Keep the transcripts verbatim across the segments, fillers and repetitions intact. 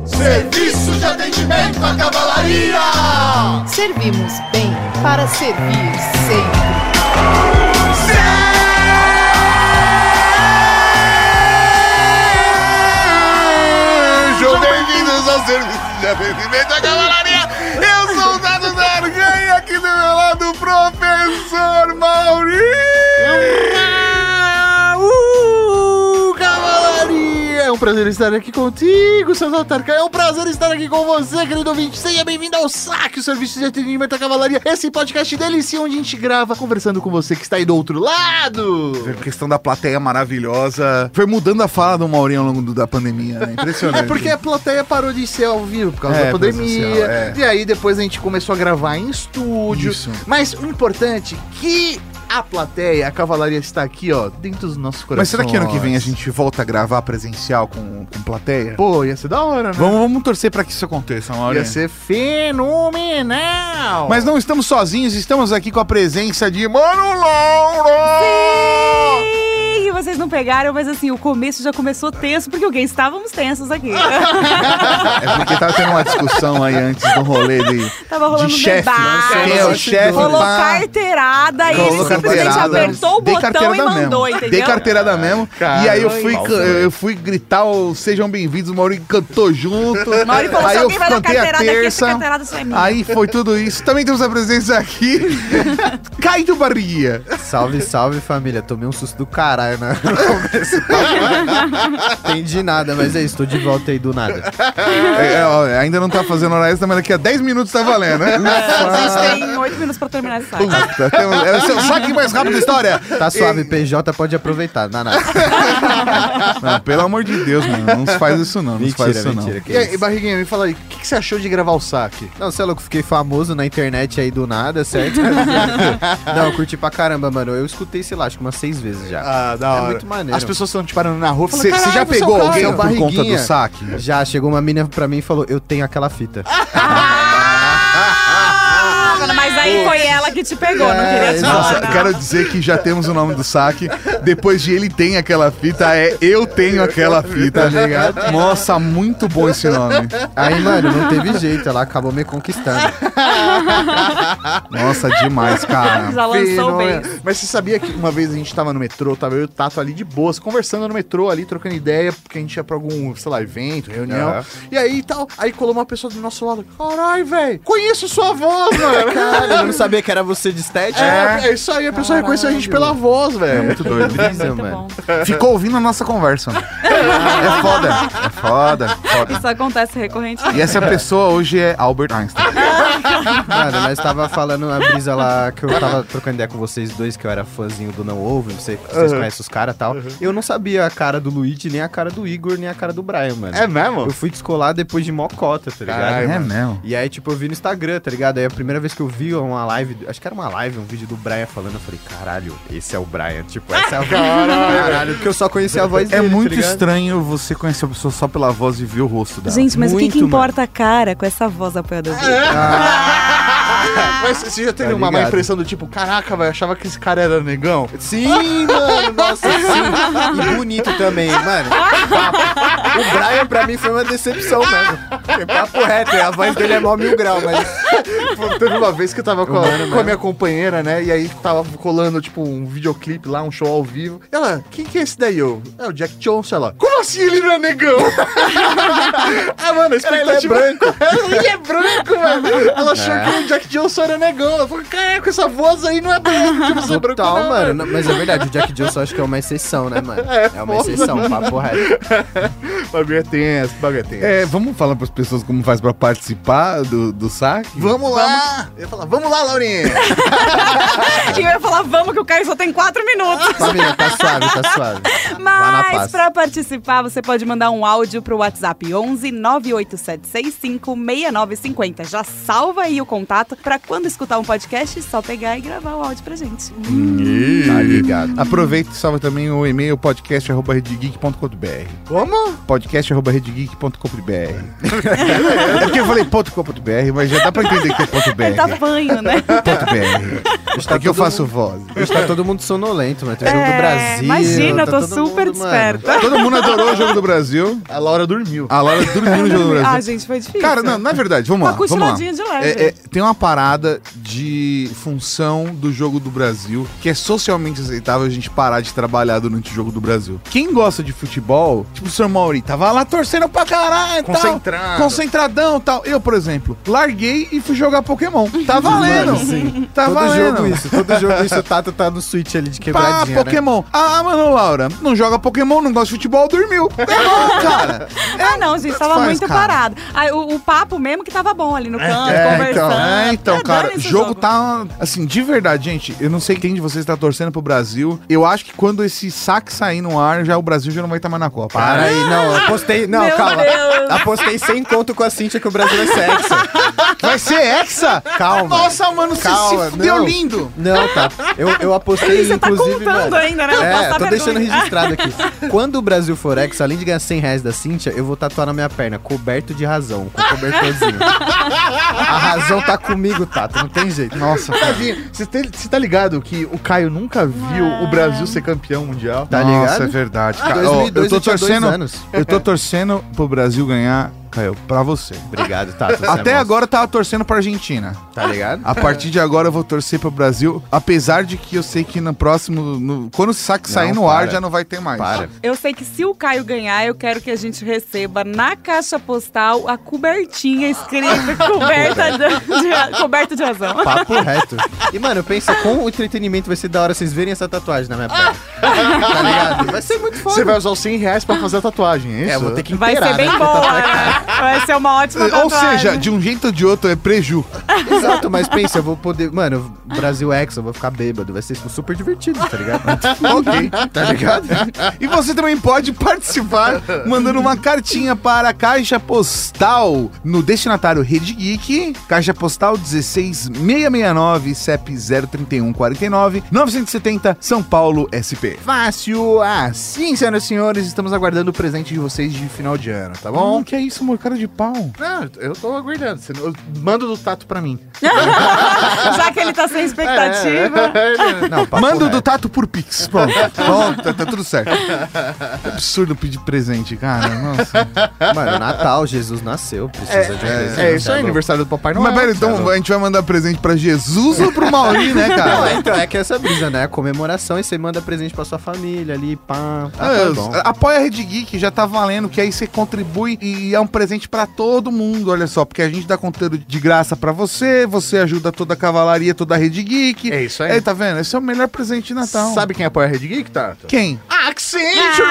Serviço de atendimento à cavalaria! Servimos bem para servir sempre. Sejam bem-vindos ao Serviço de Atendimento à Cavalaria. Eu sou o Dado Zargan e aqui do meu lado o professor Maurício. Uh, cavalaria! É um prazer estar aqui contigo, seu Tarkan. É um prazer estar aqui com você, querido ouvinte. Seja bem-vindo ao S A C, o Serviço de Atendimento à Cavalaria. Esse podcast delícia onde a gente grava conversando com você que está aí do outro lado. A questão da plateia maravilhosa. Foi mudando a fala do Maurinho ao longo do, da pandemia, né? Impressionante. É porque a plateia parou de ser ao vivo por causa É, da pandemia. presencial, é. E aí depois a gente começou a gravar em estúdio. Isso. Mas o importante é que a plateia, a cavalaria está aqui, ó, dentro dos nossos corações. Mas será que ano que vem a gente volta a gravar presencial com, com plateia? Pô, ia ser da hora, né? Vamos, vamos torcer pra que isso aconteça, Maurinho. Ia ser fenomenal. Mas não estamos sozinhos, estamos aqui com a presença de Mano Lauro! Sim, vocês não pegaram, mas assim, o começo já começou tenso, porque o quê? Estávamos tensos aqui. É porque tava tendo uma discussão aí antes do rolê de, Tava rolando de um chefe. debate. Quem é o chefe? Rolou pá. carteirada e ele Rolou simplesmente carteirada. apertou o Dei botão e carteirada mandou, mesmo. entendeu? Dei carteirada mesmo. Cara, e aí eu foi fui, mal, eu fui gritar o sejam bem-vindos, o Maurinho cantou junto. Maurinho falou, aí se eu alguém vai dar cantei a carteirada aqui, essa terça. carteirada só é minha. Aí foi tudo isso. Também temos a presença aqui. Caio Barriga. Salve, salve família. Tomei um susto do caralho, né? Entendi nada, mas é isso, tô de volta aí do nada. É, é, ó, ainda não tá fazendo hora extra, mas daqui a dez minutos tá valendo, né? A gente tem oito minutos pra terminar esse site. Puta, temos- é o seu saque mais rápido da história. Tá suave, P J pode aproveitar, não, nada. Não, pelo amor de Deus, mano. Não se faz isso não. Não se faz Mentira, isso mentira. não. Que E aí, isso. Barriguinha, me fala aí, o que, que você achou de gravar o saque? Não, você é louco, fiquei famoso na internet aí do nada, certo? Não, eu curti pra caramba, mano. Eu escutei, sei lá, acho que umas seis vezes já. Ah, da É muito maneiro. As pessoas estão te parando na rua e falando, Você você já "Caralho, você é o pegou Caio." alguém Seu por conta do barriguinha. saque? Já chegou uma menina pra mim e falou, eu tenho aquela fita. Mas aí foi ela que te pegou, não queria te Nossa, falar, não. quero dizer que já temos o nome do saque. Depois de ele tem aquela fita, é eu tenho aquela fita, ligado? Nossa, muito bom esse nome. Aí, mano, não teve jeito, ela acabou me conquistando. Nossa, demais, cara. Já lançou Fenomenal. bem. Mas você sabia que uma vez a gente tava no metrô, tava eu e o Tato ali de boas, conversando no metrô ali, trocando ideia, porque a gente ia pra algum, sei lá, evento, reunião. Aham. E aí e tal, aí colou uma pessoa do nosso lado. Caralho, velho, conheço sua voz, mano. Caralho, eu não sabia que era você de estética. É, é isso aí, a pessoa reconheceu a gente pela voz, velho. É muito doido. Brisa, Muito mano. bom. Ficou ouvindo a nossa conversa. É foda. É foda, foda. Isso acontece recorrente. E essa pessoa hoje é Albert Einstein. Mano, nós tava falando na brisa lá, que eu tava trocando ideia com vocês dois, que eu era fãzinho do Não Ouve, você, vocês conhecem os caras e tal. Eu não sabia a cara do Luigi, nem a cara do Igor, nem a cara do Brian, mano. É mesmo? Eu fui descolar depois de mocota, tá ligado? Caralho, É mesmo. E aí, tipo, eu vi no Instagram, tá ligado? Aí a primeira vez que eu vi uma live, acho que era uma live, um vídeo do Brian falando, eu falei, caralho, esse é o Brian. Tipo, essa é a voz. Caralho, porque eu só conhecia a voz É dele, muito tá ligado? estranho você conhecer a pessoa só pela voz e ver o rosto dela. Gente, mas o que, que Muito, importa a cara com essa voz apoiadora dele? Mas você já teve Tá uma má ligado. impressão do tipo, caraca, velho, achava que esse cara era negão? Sim, mano, nossa, sim. E bonito também, mano. O Brian, pra mim, foi uma decepção mesmo. É papo reto, a voz dele é mó mil grau, mas... Pô, teve uma vez que eu tava com a, Mano, com a mano. minha companheira, né? E aí tava colando, tipo, um videoclipe lá, um show ao vivo. Ela, quem que é esse daí? Eu, é o Jack Johnson. Ela, como assim ele não é negão? Ah, mano, a expectativa... Ele é branco. Ele é branco, mano. Ela achou É. que o Jack Johnson era negão. Ela falou, caraca, essa voz aí não é branco. Tipo, você é branco Total, não, mano. Não, mas é verdade, o Jack Johnson acho que é uma exceção, né, mano? É, É uma foda. exceção, papo reto. Bagulho é tenso, bagulho é tenso. É, vamos falar pras pessoas como faz pra participar do, do saque? Vamos lá! Eu ia falar, vamos lá, Laurinha! E eu ia falar, vamos, que o Caio só tem quatro minutos. Família, tá suave, tá suave. na Mas paz. pra participar, você pode mandar um áudio pro WhatsApp onze nove oito sete seis cinco seis nove cinco zero. Já salva aí o contato pra quando escutar um podcast, só pegar e gravar o áudio pra gente. Tá ligado. Aproveita e salva também o e-mail podcast arroba redgeek ponto com ponto b r. Como? podcast arroba redgeek ponto com ponto b r. É porque eu falei ponto com ponto b r, mas já dá pra entender que é ponto .br. Tá banho, né? Ponto .br. É que eu faço voz. Hoje tá todo mundo sonolento, mano. Tem o jogo do É, Brasil. imagina, eu tá tô todo super mundo, mano. desperta. Todo mundo adorou o Jogo do Brasil. A Laura dormiu. A Laura dormiu no jogo do Brasil. Ah, gente, foi difícil. Cara, não, na verdade, vamos Uma lá. Vamos lá. cochiladinha de leve. É, é, tem uma parada de função do jogo do Brasil que é socialmente aceitável a gente parar de trabalhar durante o jogo do Brasil. Quem gosta de futebol, tipo o senhor Mauri, tava lá torcendo pra caralho, Concentrado. tal, concentradão e tal. Eu, por exemplo, larguei e fui jogar Pokémon. Tá valendo. Mano, sim. Tá todo valendo. jogo isso, todo jogo isso, o Tato tá no switch ali de Pá, quebradinha, né? Pokémon. Ah, mano, Laura, não joga Pokémon, não gosta de futebol, dormiu. É bom, cara. Ah, não, gente, tava faz, muito cara. parado. Aí, o, o papo mesmo que tava bom ali no canto, É, conversando. então, é, então É, cara, dane-se o o jogo tá, assim, de verdade, gente, eu não sei quem de vocês tá torcendo pro Brasil, eu acho que quando esse saque sair no ar, já o Brasil já não vai estar mais na Copa. Para aí, não, eu apostei, não, Meu calma. Deus. Apostei sem conto com a Cíntia que o Brasil é sexo. Vai ser Hexa? Calma. Nossa, mano, você Calma, se fudeu não. lindo. Não, tá. Eu, eu apostei, Você tá inclusive, contando mano. ainda, né? É, Passar tô deixando vergonha. registrado aqui. Quando o Brasil for ex, além de ganhar cem reais da Cíntia, eu vou tatuar na minha perna, coberto de razão, com cobertorzinho. A razão tá comigo, Tato, não tem jeito. Nossa, Tadinho, você tem- você tá ligado que o Caio nunca viu o Brasil ser campeão mundial? Tá Nossa, ligado? é verdade, Em cara. dois mil e Ó, dois eu tô eu tinha dois torcendo, anos. eu tô torcendo pro Brasil ganhar, Caio, pra você. Obrigado, Tato. você é Até monstro. agora eu tava torcendo pra Argentina. Tá ligado? A partir de agora eu vou torcer pro Brasil, apesar de que eu sei que no próximo, no- quando o saque Não, sair no ar, para. já não vai ter mais. Para. Eu sei que se o Caio ganhar, eu quero que a gente receba na caixa postal a cobertinha escrita coberta de, de, coberta de razão. Papo reto. E, mano, pensa como o entretenimento vai ser da hora vocês verem essa tatuagem na minha perna. Tá ligado? Vai ser muito foda. Você vai usar os cem reais pra fazer a tatuagem, é isso? É, eu vou ter que Vai inteirar, ser bem né? boa, né? Vai ser uma ótima Ou tatuagem. seja, de um jeito ou de outro é preju. Exato, mas pensa, eu vou poder... Mano, Brasil X, eu vou ficar bêbado. Vai ser super divertido, tá ligado? Ok. Tá ligado? E você também pode participar mandando uma cartinha para a Caixa Postal no destinatário Rede Geek, Caixa Postal dezesseis seiscentos e sessenta e nove, C E P zero trinta e um quarenta e nove, novecentos e setenta, São Paulo, S P. Fácil assim, senhoras e senhores, estamos aguardando o presente de vocês de final de ano, tá bom? Bom, que é isso, amor? Cara de pau. Não, eu tô aguardando. Você- eu mando do Tato pra mim. Já que ele tá sem expectativa. Não, papo Manda o do reto. Tato por Pix. Pronto, pronto, tá, tá tudo certo. É absurdo pedir presente, cara. Nossa. Mano, Natal, Jesus nasceu. Precisa de um presente. É, isso tá é louco. aniversário do Papai Noel. Mas, pera, então a gente vai mandar presente pra Jesus ou pro Mauri, né, Não, cara? é, então, é que essa brisa, né? A comemoração e você manda presente pra sua família ali, pá. Tá, Ah, tá bom. apoia a Rede Geek, já tá valendo, que aí você contribui e é um presente pra todo mundo, olha só, porque a gente dá conteúdo de graça pra você, você ajuda toda a cavalaria, toda a Rede Geek. É isso aí. Aí, tá vendo? Esse é o melhor presente de Natal. Sabe quem apoia a Rede Geek, Tato? Quem? Accenture,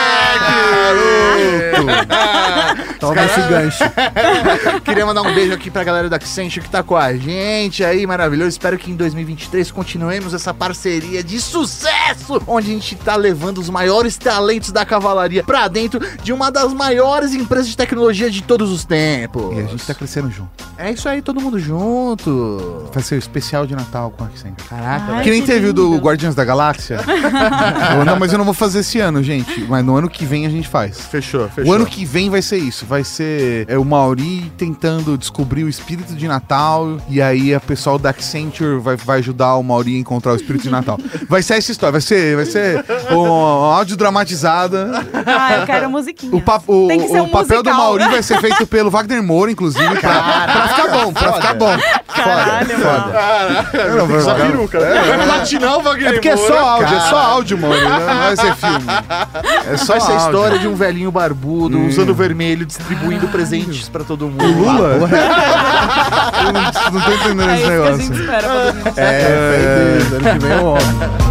moleque! Toma esse gancho. Queria mandar um beijo aqui pra galera da Accenture que tá com a gente aí, maravilhoso. Espero que em dois mil e vinte e três continuemos essa parceria de sucesso, onde a gente tá levando os maiores talentos da cavalaria pra dentro de uma das maiores empresas de tecnologia de todos os tempos. E a gente tá crescendo junto. É isso aí, todo mundo junto. Vai ser o especial de Natal com a Accenture. Caraca, Ai, Que nem que teve o do lindo. Guardiões da Galáxia. Eu, não, mas eu não vou fazer esse ano, gente. Mas no ano que vem a gente faz. fechou, fechou. O ano que vem vai ser isso. Vai ser é, o Mauri tentando descobrir o espírito de Natal. E aí a pessoal da Accenture vai, vai ajudar o Mauri a encontrar o espírito de Natal. Vai ser essa história. Vai ser, vai ser um, áudio dramatizada. Ah, eu quero musiquinha. O, pa- o- Tem que ser o um papel do musical. Mauri vai ser feito pelo Wagner Moura, inclusive. Pra, pra ficar bom, pra ficar bom. Caralho, mano. Não, vai- Só peruca. É, platinar o Wagner É porque é Moura. só áudio, é só áudio, mano. Não vai ser filme. É só Vai ser a áudio. história de um velhinho barbudo, Hum. usando vermelho, distribuindo presentes pra todo mundo. Lula? Eu não, não tô entendendo É esse isso que a negócio. gente espera pra dois mil e vinte e três. É, fé em Deus, ano que vem é o homem.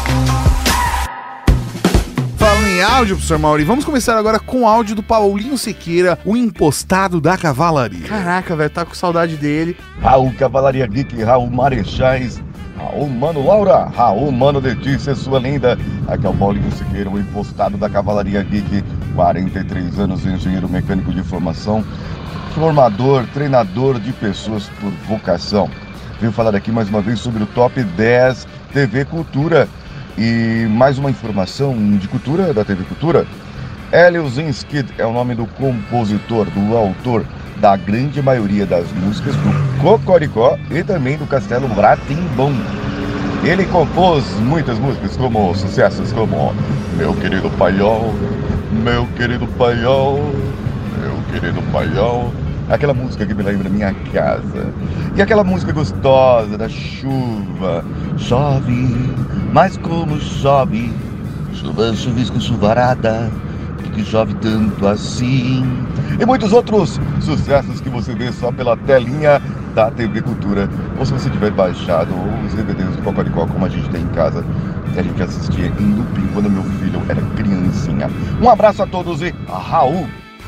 Falando em áudio, professor Mauri, vamos começar agora com o áudio do Paulinho Sequeira, o impostado da cavalaria. Caraca, velho, tá com saudade dele. Raul Cavalaria Geek, Raul Marechais, Raul Mano Laura, Raul Mano Letícia, sua linda. Aqui é o Paulinho Siqueira, o impostado da Cavalaria Geek, quarenta e três anos, engenheiro mecânico de formação, formador, treinador de pessoas por vocação. Venho falar aqui mais uma vez sobre o Top dez T V Cultura. E mais uma informação de cultura da T V Cultura. Hélio Zinskid é o nome do compositor, do autor da grande maioria das músicas do Cocoricó e também do Castelo Rá-Tim-Bum. Ele compôs muitas músicas como sucessos como Meu Querido Paiol, Meu Querido Paiol, Meu querido paião. Aquela música que me lembra minha casa. E aquela música gostosa da chuva. Chove, mas como chove? Chuva, chuvisco, chuvarada. Por que chove tanto assim? E muitos outros sucessos que você vê só pela telinha da T V Cultura. Ou se você tiver baixado os D V Ds do Cocoricó, como a gente tem em casa, que a gente assistia em looping quando meu filho era criancinha. Um abraço a todos e Raul!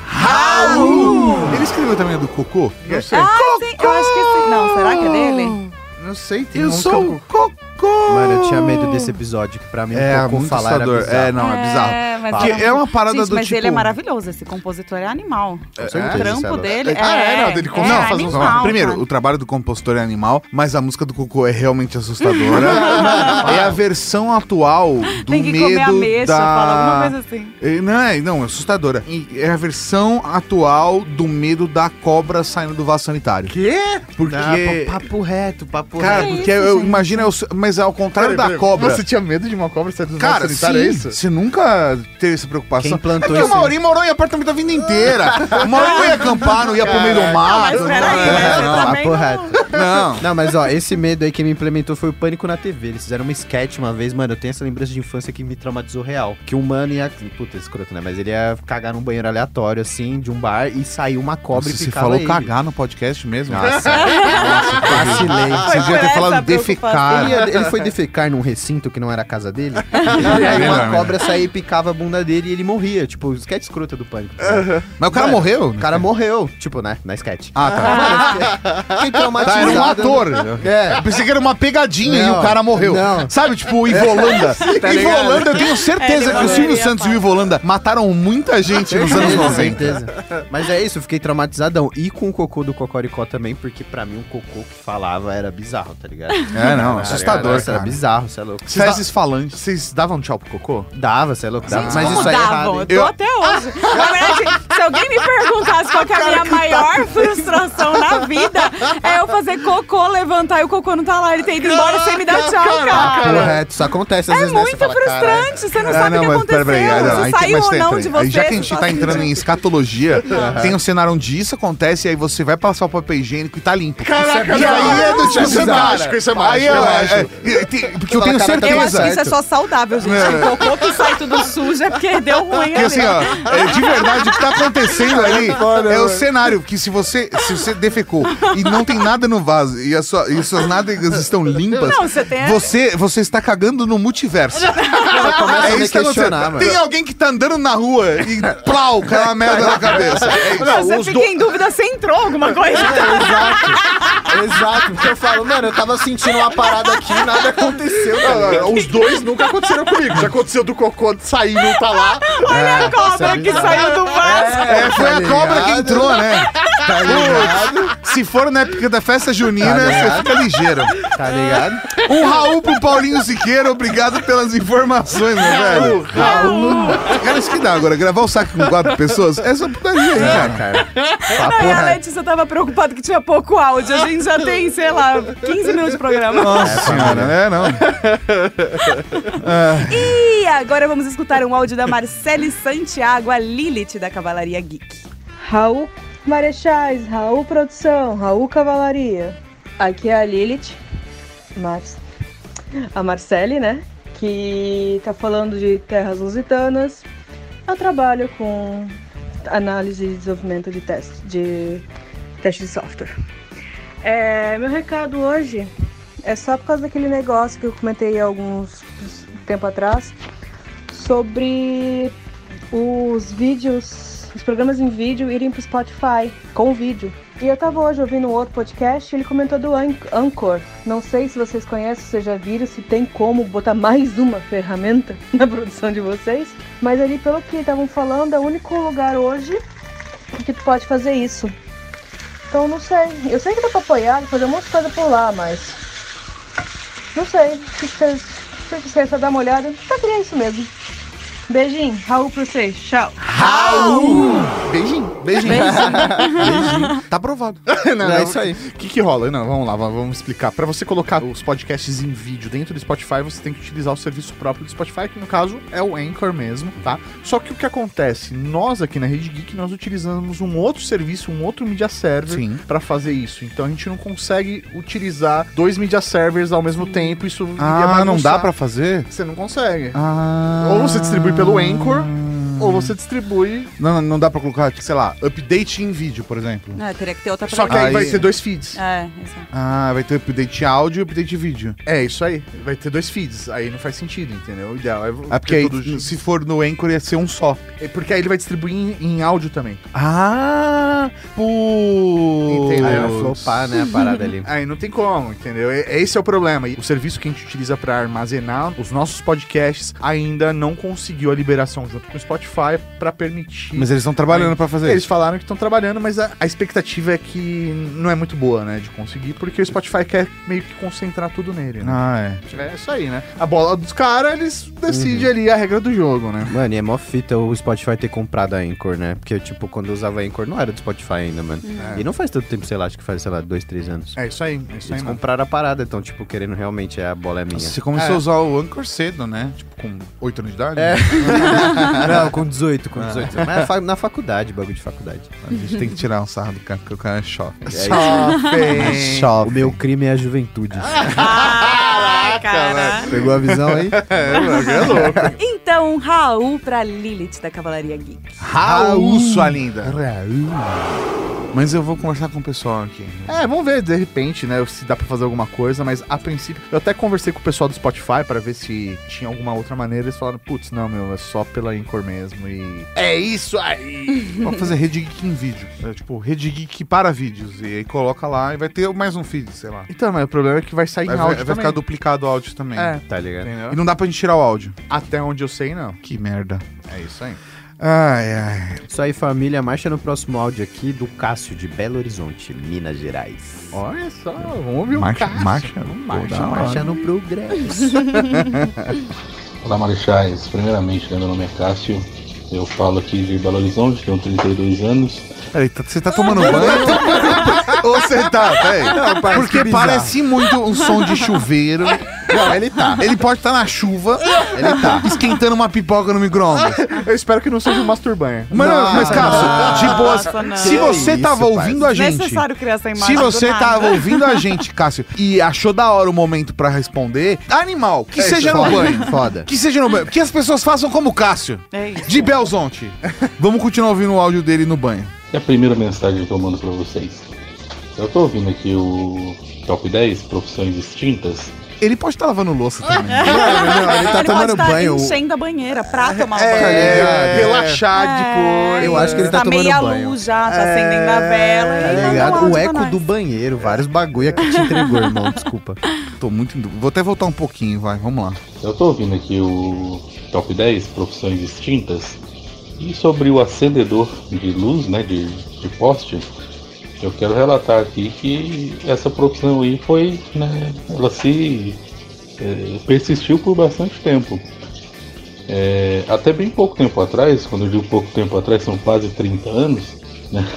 Raul! Ele escreveu também a do Cocô? Não sei. Ah, sim, eu acho que sim. Não, será que é dele? Não sei, tem Eu um sou que o Cocô! Mano, eu tinha medo desse episódio, que pra mim É, o Cocô muito falar era assustador. bizarro. É, não, é bizarro. mas Porque ele é uma parada Gente, do mas tipo... ele é maravilhoso, esse compositor é animal. Com O certeza, trampo isso é dele é, Ah, é, não, dele é consegue fazer uns- animal, Primeiro, cara. o trabalho do compositor é animal, mas a música do Cocô é realmente assustadora. É a versão atual do Tem que medo comer ameixa, da... fala alguma coisa assim. É, Não, é, não, é assustadora. E é a versão atual do medo da cobra saindo do vaso sanitário. Quê? Porque... Ah, papo reto, papo Cara, reto. É porque isso, eu gente. imagino, eu- mas ao contrário Peraí, da peraí, cobra. Você tinha medo de uma cobra sair do Cara, vaso sanitário, é sim, isso? você nunca teve essa preocupação. Quem plantou é que o esse- Mauri morou em apartamento a vida inteira. O Mauri não ia acampar, não ia pro meio do mato. mas peraí, não, né? não, Você não, também papo não- reto. não. Não, mas ó, esse medo aí que me implementou foi o Pânico na T V. Eles fizeram uma sketch uma vez, mano, eu tenho essa lembrança de infância que me traumatizou real. Que um mano ia... Puta, escroto, né? Mas ele ia cagar num banheiro aleatório, assim, de um bar, e saiu uma cobra Nossa, e você picava falou ele. cagar no podcast mesmo? Nossa, nossa, vacilei. Você Foi devia ter por falado essa defecar. Ele, ia- ele foi defecar num recinto que não era a casa dele. E aí Melhor, uma melhor. cobra saía e picava a bunda dele e ele morria. Tipo, sketch escrota do Pânico. Mas o cara Mano, morreu? O cara morreu, tipo, né? Na sketch. Ah, tá. Mano, eu fiquei, fiquei Tá, traumatizado. era um ator. É. Eu pensei que era uma pegadinha e Não, o cara morreu. não. Sabe, tipo o Ivolanda. Tá Ivo ligado? Holanda, eu tenho certeza É, que o ele Silvio morreria, Santos e o pá. Ivolanda mataram muita gente nos anos Certeza, noventa. certeza. Mas é isso, eu fiquei traumatizadão. E com o cocô do Cocoricó também, porque pra mim o cocô que falava era bizarro, tá ligado? É, não, Tá assustador, ligado? Nossa, cara. era bizarro, você é louco. Fezes falantes. Vocês davam tchau pro cocô? Dava, você é louco. Dava. Gente, Mas como isso aí é davam? errado. Eu hein? tô Eu- até hoje. Na verdade, se alguém me perguntasse qual que é a minha maior frustração na vida, é eu fazer cocô, levantar e o cocô não tá lá. Ele tem ido embora sem me dar tchau, cara. Correto, isso acontece às É vezes, né? Você muito fala, frustrante, você não Ah, sabe o que mas aconteceu, peraí, peraí, se aí, saiu mas ou tem- não peraí. de Aí, você. já que a você gente só tá assim, entrando em escatologia, tem um cenário onde isso acontece e aí você vai passar o papel higiênico e tá limpo. Caraca, e aí é do tipo, isso é cara, mágico, isso é mágico. Aí eu é, acho. é, é, tem- porque eu tenho Fala, cara, Eu acho certeza. que isso é só saudável, gente. É. O cocô que sai tudo sujo é porque deu ruim Porque ali. assim, ó, é, de verdade, o que tá acontecendo ali é o cenário que se você, se você defecou e não tem nada no vaso e, a sua, e as suas nádegas estão limpas, Não, você tem- você, você está cagando no multiverso. começa a É me isso que tá questionar, acontecendo. mano. Tem alguém que tá andando na rua e plau, cai uma merda na cabeça. É isso. Você os fica do- em dúvida se entrou alguma coisa. Exato. Exato. Porque eu falo, mano, eu tava sentindo uma parada aqui e nada aconteceu, tá ligado? Não, os dois nunca aconteceram comigo. Já aconteceu do cocô sair e não tá lá. Olha a cobra sabe? que saiu do vaso. É, foi Tá a cobra que ligado? entrou, né? Tá ligado? Se for na época da festa junina, Tá você ligado? fica ligeiro. Tá ligado? Um Raul pro Paulinho Siqueira, obrigado pelas informações, meu velho. Raul. Cara, isso que dá agora, gravar o saque com quatro pessoas, é essa putaria aí, É, cara. cara. Não, Papo e a reto. Letícia tava preocupada que tinha pouco áudio. A gente já tem, sei lá, quinze minutos de programa. Nossa senhora, é, não. E agora vamos escutar um áudio da Marcele Santiago, a Lilith da Cavalaria Geek. Raul Marechais, Raul Produção, Raul Cavalaria. Aqui é a Lilith, Mar... a Marcele, né? Que tá falando de terras lusitanas. Eu trabalho com análise e desenvolvimento de teste de, teste de software. É, meu recado hoje é só por causa daquele negócio que eu comentei há alguns tempo atrás sobre os vídeos, os programas em vídeo irem pro Spotify com vídeo. E eu tava hoje ouvindo um outro podcast e ele comentou do An- Anchor. Não sei se vocês conhecem, se já viram, se tem como botar mais uma ferramenta na produção de vocês. Mas ali, pelo que estavam falando, é o único lugar hoje que tu pode fazer isso. Então, não sei. Eu sei que dá pra apoiar, fazer um monte de coisa por lá, mas... Não sei. Se vocês, se vocês só dar uma olhada, tá que é isso mesmo. Beijinho. Raul pra vocês. Tchau. Raul! Beijinho. Beijinho. Beijinho. Tá aprovado. Não, É não, isso aí. O que que rola? Não, vamos lá, vamos explicar. Pra você colocar os podcasts em vídeo dentro do Spotify, você tem que utilizar o serviço próprio do Spotify, que no caso é o Anchor mesmo, tá? Só que o que acontece? Nós aqui na Rede Geek, nós utilizamos um outro serviço, um outro media server Sim. pra fazer isso. Então a gente não consegue utilizar dois media servers ao mesmo tempo, isso iria Ah, não bagunçar. dá pra fazer? Você não consegue. Ah. Ou você distribui pelo Anchor, ou você distribui... Não, não dá pra colocar, tipo, sei lá, update em vídeo, por exemplo. É, teria que ter outra Só que aí, Aí- vai ser dois feeds. É, isso. Ah, vai ter update áudio e update vídeo. É, isso aí. Vai ter dois feeds. Aí não faz sentido, entendeu? O ideal é... É porque ter aí, tudo- se for no Anchor, ia ser um só. É porque aí ele vai distribuir em, em áudio também. Ah, pô. Entendeu? Aí vai flopar, né, a parada ali. Aí não tem como, entendeu? E- Esse é o problema. E o serviço que a gente utiliza pra armazenar os nossos podcasts ainda não conseguiu a liberação junto com o Spotify pra permitir... Mas eles estão trabalhando pra fazer Eles isso. falaram que estão trabalhando, mas a, a expectativa é que não é muito boa, né, de conseguir, porque o Spotify quer meio que concentrar tudo nele, né? Ah, é. É isso aí, né? A bola dos caras, eles decidem ali a regra do jogo, né? Mano, e é mó fita o Spotify ter comprado a Anchor, né? Porque, tipo, quando eu usava a Anchor, não era do Spotify ainda, mano. É. E não faz tanto tempo, sei lá, acho que faz, sei lá, dois, três anos. É isso aí, é isso aí, Eles mano. compraram a parada, então, tipo, querendo realmente, a bola é minha. Você começou É. a usar o Anchor cedo, né? Tipo, com oito anos de idade? É. Não, com dezoito, com dezoito. Mas na fa- na faculdade, bagulho de faculdade. A gente tem que tirar um sarro do cara, porque o cara é choque. É isso. Jovem. O meu crime é a juventude. Ah, cara. Pegou a visão aí? É, mano, é louco. Então, Raul pra Lilith da Cavalaria Geek. Raul, sua linda. Mas eu vou conversar com o pessoal aqui. É, vamos ver de repente, né, se dá pra fazer alguma coisa, mas a princípio, eu até conversei com o pessoal do Spotify pra ver se tinha alguma outra maneira, eles falaram, putz, não, meu, é só pela Anchor mesmo e... É isso aí! Vamos fazer Rede Geek em vídeo. É, tipo, Rede Geek para vídeos. E aí coloca lá e vai ter mais um feed, sei lá. Então, mas o problema é que vai sair Vai, em vai, áudio vai ficar também. duplicado o áudio também. É, Tá ligado? entendeu? E não dá pra gente tirar o áudio. Até onde eu sei, não. Que merda. É isso aí. Ai, ai. Isso aí, família. Marcha no próximo áudio aqui do Cássio de Belo Horizonte, Minas Gerais. Olha só, vamos ouvir o Marcha, Cássio. marcha. Vamos Pô, marcha. da hora. Marcha no progresso. Olá, Marechais. Primeiramente, meu nome é Cássio. Eu falo aqui de Belo Horizonte, tenho trinta e dois anos. Peraí, tá- você tá tomando banho? Ou você tá, peraí? Não, parece Porque que bizarro. parece muito um som de chuveiro. Não, ele tá. Ele pode estar na chuva, ele tá esquentando uma pipoca no micro-ondas. Eu espero que não seja um masturbanha. Mano, mas, Cássio, de boas. Nossa, não. Se você Que tava isso, ouvindo a gente. Necessário criar essa imagem Se do você nada. tava ouvindo a gente, Cássio, e achou da hora o momento pra responder, animal, que seja no foda, banho. foda. Que seja no banho. Que as pessoas façam como o Cássio, É isso. de Belzonte. Vamos continuar ouvindo o áudio dele no banho. E a primeira mensagem que eu mando pra vocês. Eu tô ouvindo aqui o Top dez Profissões Extintas. Ele pode estar lavando louça também. Não, não, ele tá Ele tomando pode banho. estar enchendo a banheira pra tomar um É, banho. ligado? relaxar É, depois. Eu acho que ele tá tá tomando meia banho. luz já, tá acendendo a vela. Tá e manda um ligado? áudio O pra eco nós. do banheiro, vários bagulho aqui te entregou, irmão. Desculpa. Tô muito em dúvida. Vou até voltar um pouquinho, vai. Vamos lá. Eu tô ouvindo aqui o Top dez Profissões Extintas. E sobre o acendedor de luz, né, de, de poste, eu quero relatar aqui que essa profissão aí foi, né, ela se é, persistiu por bastante tempo. É, até bem pouco tempo atrás, quando eu digo pouco tempo atrás, são quase trinta anos, né?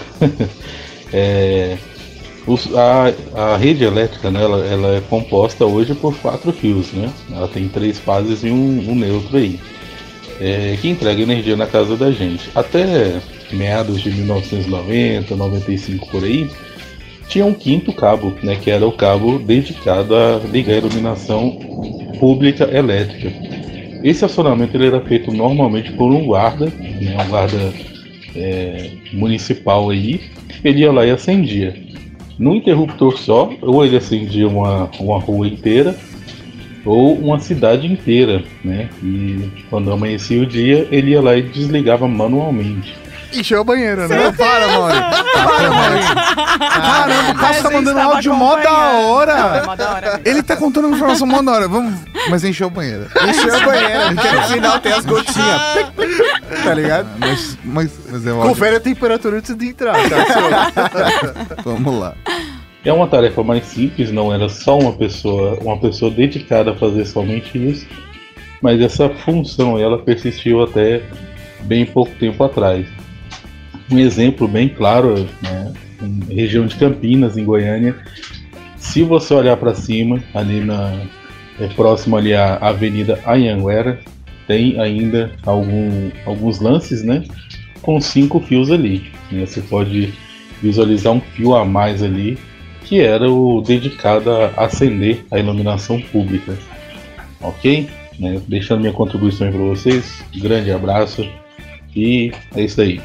é, os, a, a rede elétrica, né, ela, ela é composta hoje por quatro fios, né? Ela tem três fases e um, um neutro aí. É, que entrega energia na casa da gente. Até meados de mil novecentos e noventa, noventa e cinco por aí, tinha um quinto cabo, né, que era o cabo dedicado a ligar a iluminação pública elétrica. Esse acionamento ele era feito normalmente por um guarda, né, um guarda é, municipal aí, ele ia lá e acendia. No interruptor só, ou ele acendia uma, uma rua inteira, ou uma cidade inteira, né? E quando amanhecia o dia, ele ia lá e desligava manualmente. Encheu a banheira, né? Não, para, mano. Para, mano. Caramba, o Cássio tá A gente mandando um tava áudio mó da acompanhando. hora. Mó da hora. Ele tá contando uma informação mó da hora. Vamos... Mas encheu o banheiro. Encheu a banheira, porque no final tem as gotinhas. Tá ligado? Mas, mas, mas é óbvio. Confere a temperatura antes de entrar, tá? Vamos lá. É uma tarefa mais simples, não era só uma pessoa, uma pessoa dedicada a fazer somente isso, mas essa função ela persistiu até bem pouco tempo atrás. um exemplo bem claro, né, em região de Campinas, em Goiânia. Se você olhar para cima, ali na é próximo ali à Avenida Anhanguera, tem ainda algum, alguns lances, né, com cinco fios ali. Né, você pode visualizar um fio a mais ali, que era o dedicado a acender a iluminação pública. Ok? Né, deixando minha contribuição para vocês, grande abraço. E é isso aí.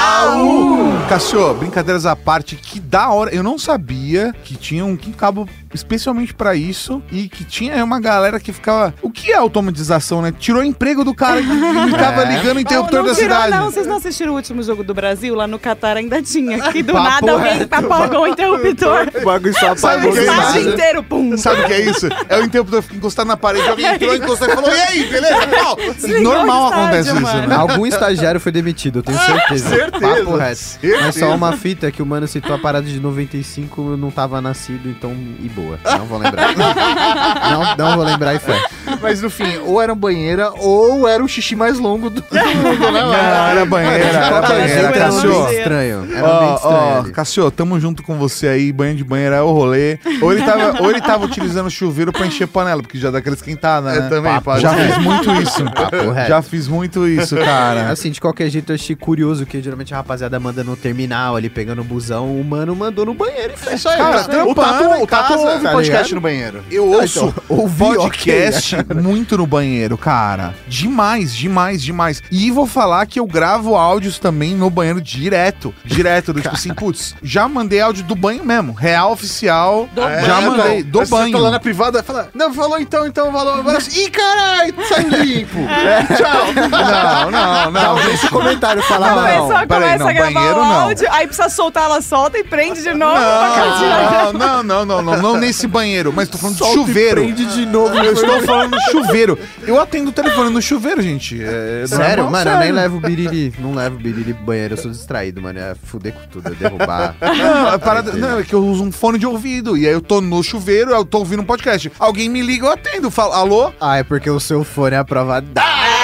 Raul! Cassio, brincadeiras à parte, que da hora. Eu não sabia que tinha um cabo especialmente pra isso e que tinha uma galera que ficava... O que é automatização, né? Tirou o emprego do cara que ficava É. ligando o interruptor Oh, não da tirou, cidade. Não, vocês não assistiram o último jogo do Brasil? Lá no Catar ainda tinha. Que do Papo nada alguém reto, apagou o interruptor. O bagulho só Sabe apagou o que é do isso? nada. O inteiro, pum. Sabe o que é isso? É o interruptor encostado na parede, alguém entrou, encostou e falou: e aí, beleza? Pau. Desligou Normal o estádio, acontece isso, mano. né? Algum estagiário foi demitido, eu tenho certeza. certeza, Papo reto. certeza. Mas só uma fita que o mano citou a parada de noventa e cinco, eu não tava nascido, então e boa. Não vou lembrar. não, não vou lembrar e fé. Mas no fim, ou era banheira ou era o xixi mais longo do mundo, né? Não, era banheira, era Qualquer banheira. jeito era um Cassio, ambiente estranho. Era um Ó, ambiente estranho ó, ali. Cassio, tamo junto com você aí, banho de banheira é o rolê. Ou ele tava, ou ele tava utilizando o chuveiro pra encher panela, porque já dá aquela esquentada, né? Eu também, Papo, pode já ser. fiz muito isso. Papo reto. Já fiz muito isso, cara. Assim, de qualquer jeito eu achei curioso que geralmente a rapaziada manda no terminal ali, pegando o busão, o mano mandou no banheiro e É isso aí, Cara, cara. O trampando Tato, em o Tato casa, ouve tá podcast ligado? no banheiro. Eu ouço então, ouvi, podcast muito no banheiro, cara. Demais, demais, demais. E vou falar que eu gravo áudios também no banheiro direto. Direto, do tipo assim, putz, já mandei áudio do banho mesmo. Real oficial. Do já banho. mandei, do Mas banho. Você tá lá na privada, fala, não, falou então, então, falou. falou assim, ih, caralho, saiu limpo. Tchau. Não, não, não. Talvez o comentário falar, A Não, não. pessoa peraí, começa não, a gravar banheiro o não. áudio, aí precisa soltar, ela solta e prende de novo. pra continuar. Não, não, não, não, não, não nesse banheiro, mas tô falando de Solta e chuveiro. prende de novo. Eu estou falando do chuveiro. Eu atendo o telefone no chuveiro, gente. É Sério? normal, Mano, eu sério. nem levo biriri. Não levo biriri pro banheiro, eu sou distraído, mano. É fuder com tudo, é derrubar. Não, a parada, não, é que eu uso um fone de ouvido. E aí eu tô no chuveiro, eu tô ouvindo um podcast. Alguém me liga, eu atendo. Falo, alô? Ah, é porque o seu fone é a prova da...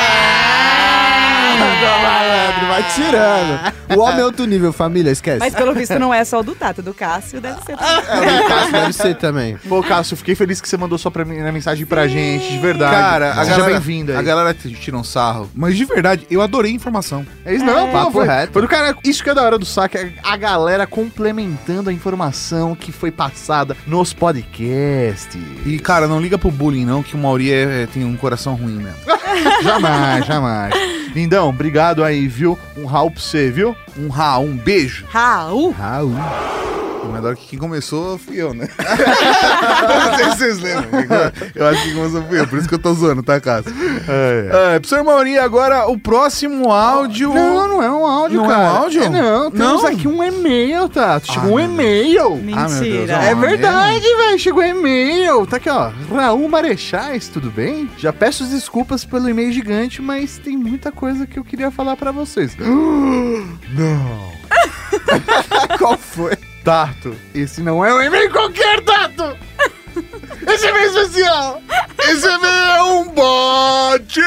Malandro, vai tirando. O homem é outro nível, família, esquece. Mas pelo visto não é só o do Tato, do Cássio deve ser também. É, o Cássio deve ser também. Pô, Cássio, fiquei feliz que você mandou sua pra mim, né, mensagem pra gente, de verdade. Cara, a Seja galera, bem-vindo aí. a galera te tira um sarro. Mas de verdade, eu adorei a informação. É isso, não, pô, Papo foi, reto. foi do cara, isso que é da hora do saque, é a galera complementando a informação que foi passada nos podcasts. E, cara, não liga pro bullying, não, que o Mauri é- tem um coração ruim mesmo. Jamais, jamais. Lindão, obrigado aí, viu? Um Raul pra você, viu? Um Raul, um beijo. Raul. Raul. O melhor que quem começou fui eu, né? Eu não sei se vocês lembram. Eu acho que quem começou fui eu, por isso que eu tô zoando, tá, Cássio? É, professor Mauri, agora o próximo áudio... Não, não é um áudio, Não é um cara. áudio? É, não, temos Não? aqui um e-mail, tá? Chegou um meu e-mail. Ah, meu Deus, Mentira. ó. É Ah, verdade, velho. Chegou um e-mail. Tá aqui, ó. Raul Marechais, tudo bem? Já peço desculpas pelo e-mail gigante, mas tem muita coisa que eu queria falar pra vocês. Não. Qual foi? Tato, esse não é um e-mail qualquer, Tato! Esse e-mail especial! Esse e-mail é um batismo!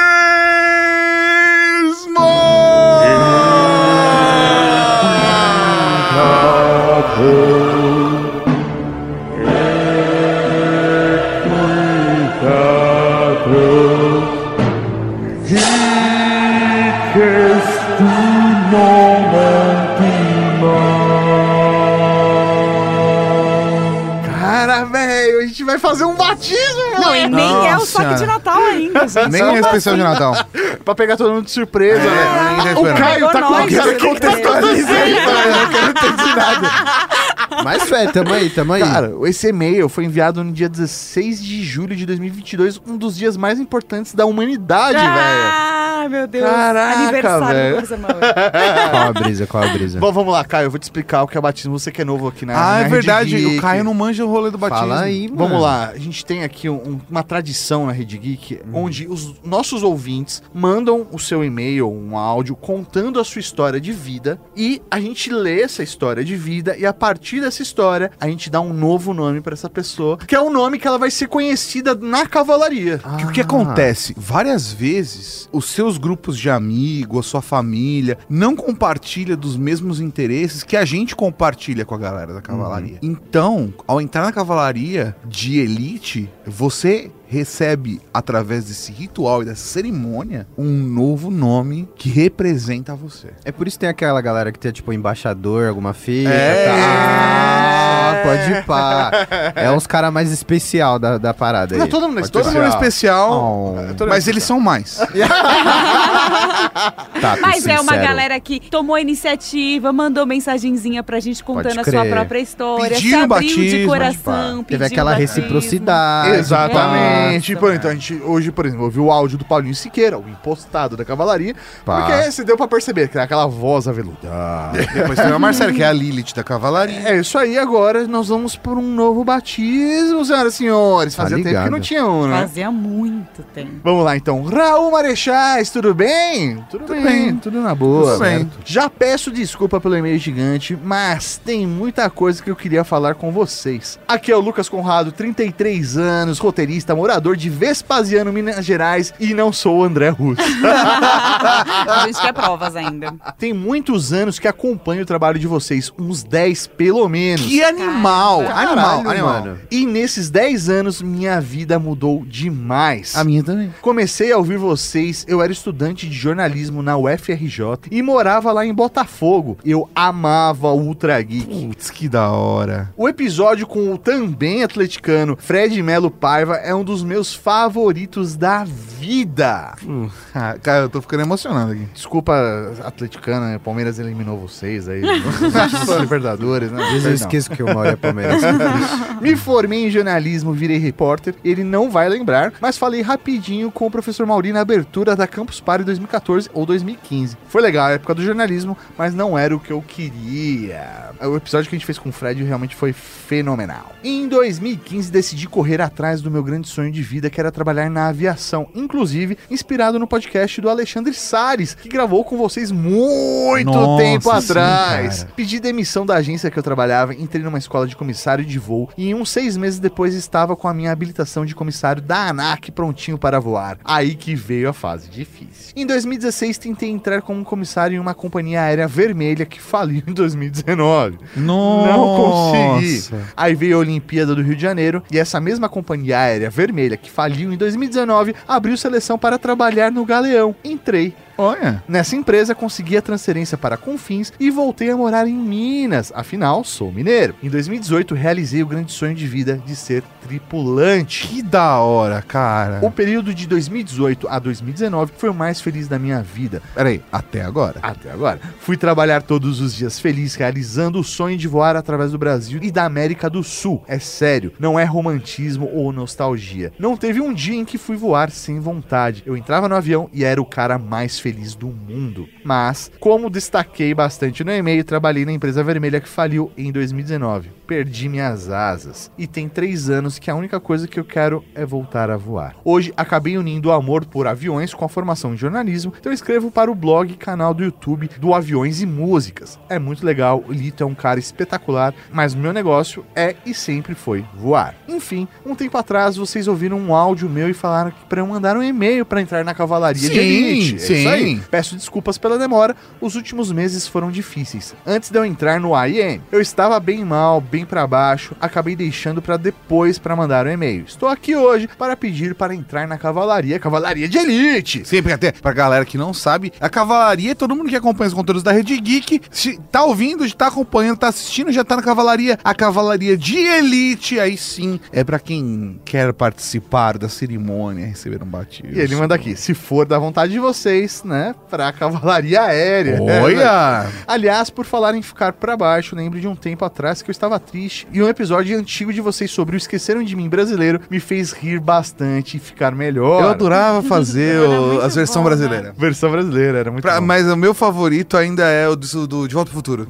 Cara, velho, a gente vai fazer um batismo, mano! Não, e nem é o Nossa saque de Senhora. Natal ainda, gente. Nem é especial de Natal. Pra pegar todo mundo de surpresa, ninguém tá né? O esperando. Caio tá com Nós, aquela né? contextualizando, velho. Eu quero entender nada. Mas, fé, tamo aí, tamo aí. Cara, esse e-mail foi enviado no dia dezesseis de julho de dois mil e vinte e dois, um dos dias mais importantes da humanidade, velho. Ah, meu Deus. Caraca, Aniversário velho. do Coisa Maui. Qual a brisa, qual a brisa? Bom, vamos lá, Caio, eu vou te explicar o que é batismo. Você que é novo aqui na Ah, na é Rede verdade. Geek. O Caio não manja o rolê do batismo. Fala aí, mano. Vamos lá, a gente tem aqui um- uma tradição na Rede Geek, onde os nossos ouvintes mandam o seu e-mail, um áudio, contando a sua história de vida, e a gente lê essa história de vida, e a partir dessa história, a gente dá um novo nome pra essa pessoa, que é o nome que ela vai ser conhecida na cavalaria. Que o que acontece? Várias vezes, os seus seus grupos de amigos, a sua família, não compartilha dos mesmos interesses que a gente compartilha com a galera da cavalaria. Uhum. Então, ao entrar na cavalaria de elite, você recebe, através desse ritual e dessa cerimônia, um novo nome que representa você. É por isso que tem aquela galera que tem, tipo, embaixador, alguma filha. É. Tá? Ah, pode ir pá. É os caras mais especial da, da parada aí. Não, todo mundo é Todo especial. mundo é especial, Oh. mas mas eles são mais. Tá, Mas é uma sincero. galera que tomou a iniciativa, mandou mensagenzinha pra gente contando Pode a sua crer. própria história, Pediu se abriu batismo, de pode coração, Teve pediu aquela batismo. reciprocidade. Exatamente. Nossa, Por, então, a gente hoje, por exemplo, ouviu o áudio do Paulinho Siqueira, o impostado da cavalaria, Pá. porque você deu pra perceber que é aquela voz aveludada. Depois tem a Marcela, que é a Lilith da cavalaria. É isso aí, agora nós vamos por um novo batismo, senhoras e senhores. Tá Fazia tempo ligado. que não tinha um, né? Fazia muito tempo. Vamos lá então. Raul Marechais, tudo bem? Tudo, Tudo bem, bem. tudo na boa. Tudo bem. Certo? Já peço desculpa pelo e-mail gigante, mas tem muita coisa que eu queria falar com vocês. Aqui é o Lucas Conrado, trinta e três anos, roteirista, morador de Vespasiano, Minas Gerais, e não sou o André Russo. A gente quer provas ainda. Tem muitos anos que acompanho o trabalho de vocês, uns dez pelo menos. Que animal! Caralho, animal, animal. mano. E nesses dez anos, minha vida mudou demais. A minha também. Comecei a ouvir vocês, eu era estudante de jornalismo na U F R J e morava lá em Botafogo. Eu amava o Ultra Geek. Putz, que da hora. O episódio com o também atleticano Fred Melo Paiva é um dos meus favoritos da vida. Uh, ah, cara, eu tô ficando emocionado aqui. Desculpa, atleticana, né? Palmeiras eliminou vocês aí. Nos Libertadores, né? Às vezes eu Perdão. esqueço que o Mauro é Palmeiras. Me formei em jornalismo, virei repórter. Ele não vai lembrar, mas falei rapidinho com o professor Mauri na abertura da Campus Party dois mil e quatorze ou dois mil e quinze. Foi legal a época do jornalismo, mas não era o que eu queria. O episódio que a gente fez com o Fred realmente foi fenomenal. Em dois mil e quinze decidi correr atrás do meu grande sonho de vida, que era trabalhar na aviação, inclusive inspirado no podcast do Alexandre Salles, que gravou com vocês muito Nossa, tempo sim, atrás. cara. Pedi demissão da agência que eu trabalhava, entrei numa escola de comissário de voo e uns seis meses depois estava com a minha habilitação de comissário da ANAC prontinho para voar. Aí que veio a fase difícil. Em dois mil e dezesseis tentei entrar como comissário em uma companhia aérea vermelha que faliu em dois mil e dezenove. Nossa. Não consegui. Aí veio a Olimpíada do Rio de Janeiro e essa mesma companhia aérea vermelha que faliu em dois mil e dezenove abriu seleção para trabalhar no Galeão. Entrei. Olha. Nessa empresa, consegui a transferência para Confins e voltei a morar em Minas. Afinal, sou mineiro. Em dois mil e dezoito, realizei o grande sonho de vida de ser tripulante. Que da hora, cara. O período de dois mil e dezoito a dois mil e dezenove foi o mais feliz da minha vida. Peraí, até agora. Até agora. Fui trabalhar todos os dias feliz, realizando o sonho de voar através do Brasil e da América do Sul. É sério, não é romantismo ou nostalgia. Não teve um dia em que fui voar sem vontade. Eu entrava no avião e era o cara mais feliz do mundo. Mas, como destaquei bastante no e-mail, trabalhei na empresa vermelha que faliu em dois mil e dezenove. Perdi minhas asas. E tem três anos que a única coisa que eu quero é voltar a voar. Hoje, acabei unindo o amor por aviões com a formação em jornalismo, então eu escrevo para o blog e canal do YouTube do Aviões e Músicas. É muito legal, o Lito é um cara espetacular, mas o meu negócio é e sempre foi voar. Enfim, um tempo atrás vocês ouviram um áudio meu e falaram que para eu mandar um e-mail para entrar na cavalaria Sim, de elite. É sim. isso aí. Peço desculpas pela demora, os últimos meses foram difíceis. Antes de eu entrar no A I M, eu estava bem mal, bem para baixo, acabei deixando para depois para mandar o e-mail. Estou aqui hoje para pedir para entrar na cavalaria, cavalaria de elite. Sempre até pra galera que não sabe, a cavalaria, todo mundo que acompanha os conteúdos da Rede Geek, se tá ouvindo, tá acompanhando, tá assistindo, já tá na cavalaria. A cavalaria de elite, aí sim, é pra quem quer participar da cerimônia, receber um batismo. E ele manda aqui, se for da vontade de vocês, né, pra cavalaria aérea. Olha! Aliás, por falar em ficar pra baixo, lembro de um tempo atrás que eu estava triste e um episódio antigo de vocês sobre o Esqueceram de Mim brasileiro me fez rir bastante e ficar melhor. Eu adorava fazer o, as versão bom, brasileira. Versão brasileira, era muito Pra- bom. mas o meu favorito ainda é o do, do De Volta pro Futuro.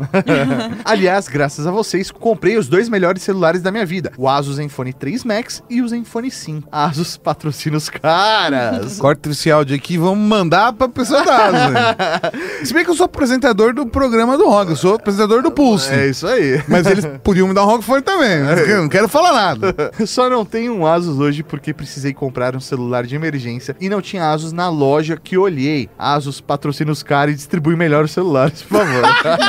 Aliás, graças a vocês, comprei os dois melhores celulares da minha vida. O Asus Zenfone três Max e o Zenfone cinco. Asus patrocina os caras. Corta esse áudio aqui, vamos mandar pra pessoa sou Dazo. Se bem que eu sou apresentador do programa do rock, eu sou apresentador do Pulse. É isso aí. Mas eles podiam me dar um rockfone também, mas eu não quero falar nada. Só não tenho um Asus hoje porque precisei comprar um celular de emergência e não tinha Asus na loja que olhei. Asus patrocina os caras e distribui melhor os celulares, por favor.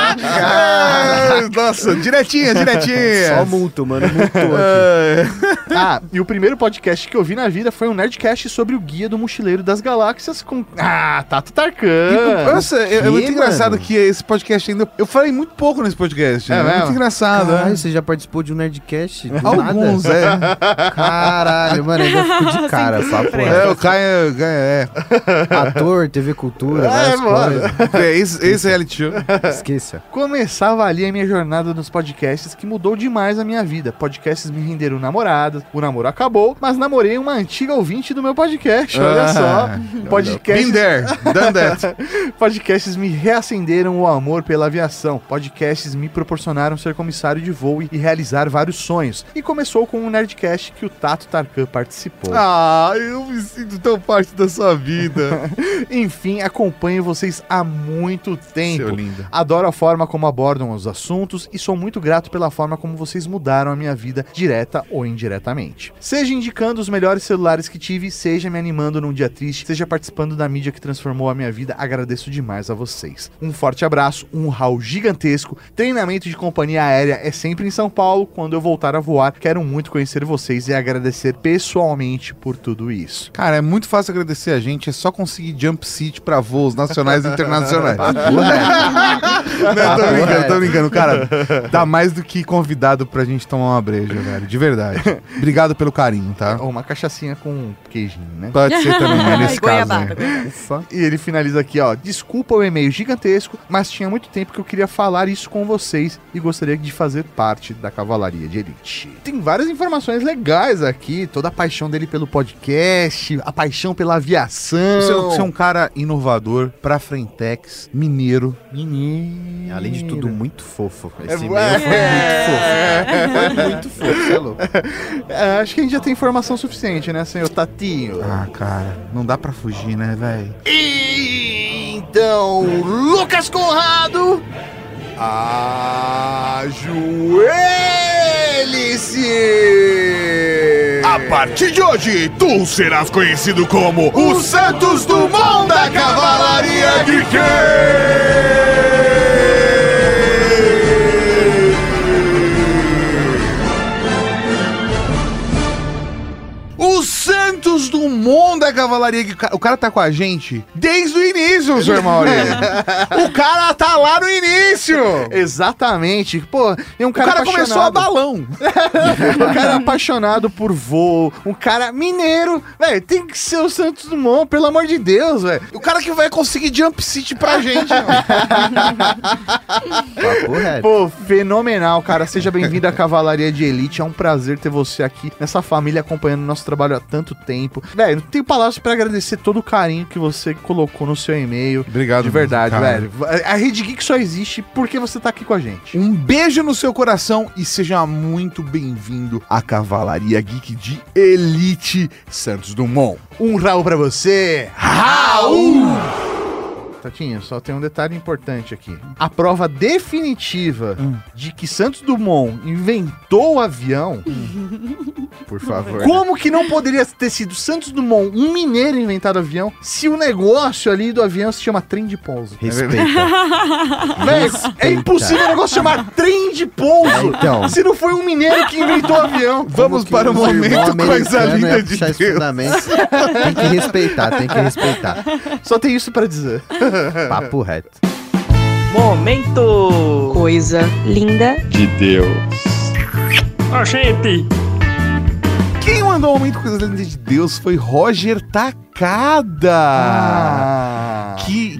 Ah, nossa, direitinha, direitinha. Só multo, mano. Multou aqui. Ah, e o primeiro podcast que eu vi na vida foi um Nerdcast sobre o Guia do Mochileiro das Galáxias com... Ah, Tato Tarkan. Nossa, é, é Que, muito engraçado mano? que esse podcast ainda... Eu falei muito pouco nesse podcast. É É, mesmo? muito engraçado, Caralho, né? você já participou de um Nerdcast? Do Alguns, nada? é. Caralho, mano, ainda ficou de cara, Sem papo surpresa. É, reto. o Caio ganha, é. Ator, T V Cultura, É, várias mano. coisas. É, esse, esse reality show. Esqueça. Começava ali a minha jornada nos podcasts que mudou demais a minha vida. Podcasts me renderam namoradas, o namoro acabou, mas namorei uma antiga ouvinte do meu podcast, olha Ah. só. Podcasts... Been there, done that. Podcasts me reacenderam o amor pela aviação. Podcasts me proporcionaram ser comissário de voo e realizar vários sonhos. E começou com um Nerdcast que o Tato Tarkan participou. Ah, eu me sinto tão parte da sua vida. Enfim, acompanho vocês há muito tempo. Seu lindo. Adoro a forma como abordam os assuntos e sou muito grato pela forma como vocês mudaram a minha vida, direta ou indiretamente. Seja indicando os melhores celulares que tive, seja me animando num dia triste, seja participando da mídia que transformou a minha vida, agradeço demais a vocês. Um forte abraço, um Raul gigantesco, treinamento de companhia aérea é sempre em São Paulo, quando eu voltar a voar, quero muito conhecer vocês e agradecer pessoalmente por tudo isso. Cara, é muito fácil agradecer a gente, é só conseguir jump seat pra voos nacionais e internacionais. Papo reto. Não, tô brincando, reto. tô brincando. Cara, dá mais do que convidado pra gente tomar uma breja, velho. De verdade. Obrigado pelo carinho, tá? Ou uma cachaçinha com queijinho, né? Pode ser também, né, nesse caso. Goiabada, Né? Ufa. E ele finaliza aqui, ó. Desculpa o e-mail gigantesco, mas tinha muito tempo que eu queria falar isso com vocês e gostaria de fazer parte da Cavalaria de Elite. Tem várias informações legais aqui, toda a paixão dele pelo podcast, a paixão pela aviação. Você, você é um cara inovador, pra frentex, mineiro. Menino. Além de tudo, muito fofo. Esse É, e-mail foi é. muito fofo. Foi muito fofo, você é louco. É, acho que a gente já tem informação suficiente, né, senhor Tatinho? Ah, cara, não dá pra fugir, né, velho? Então, Lucas Conrado, ajoelhe-se! A partir de hoje, tu serás conhecido como o Santos Dumont da Cavalaria Geek! O Santos Dumont da Cavalaria. que O cara- o cara tá com a gente desde o início, senhor Maurício. O cara tá lá no início. Exatamente. Pô, é um O cara, cara começou a apaixonado. balão. Um cara apaixonado por voo, um cara mineiro, velho, tem que ser o Santos Dumont, pelo amor de Deus, velho. O cara que vai conseguir jump seat pra gente. Papo reto. Pô, fenomenal, cara. Seja bem-vindo à Cavalaria de Elite. É um prazer ter você aqui nessa família acompanhando nosso trabalho há tanto tempo. Velho, não tenho palavras pra agradecer todo o carinho que você colocou no seu e-mail. Obrigado, De verdade, cara. velho. A Rede Geek só existe porque você tá aqui com a gente. Um beijo no seu coração e seja muito bem-vindo à Cavalaria Geek de Elite Santos Dumont. Um Raul pra você. Raul! Tatinho, só tem um detalhe importante aqui. A prova definitiva de que Santos Dumont inventou o avião, Por favor. como que não poderia ter sido Santos Dumont, um mineiro, inventado o avião, se o negócio ali do avião se chama trem de pouso? Respeita. Velho, é impossível o negócio chamar trem de pouso Então. se não foi um mineiro que inventou o avião. Vamos Como para o que um irmão momento coisa americano linda ia de puxar esse Deus. fundamento? Tem que respeitar, tem que respeitar. Só tem isso pra dizer. Papo reto. Momento Coisa linda. De Deus. Ó, gente. Quem mandou o momento coisa linda de Deus foi Roger Takada. Ah. Que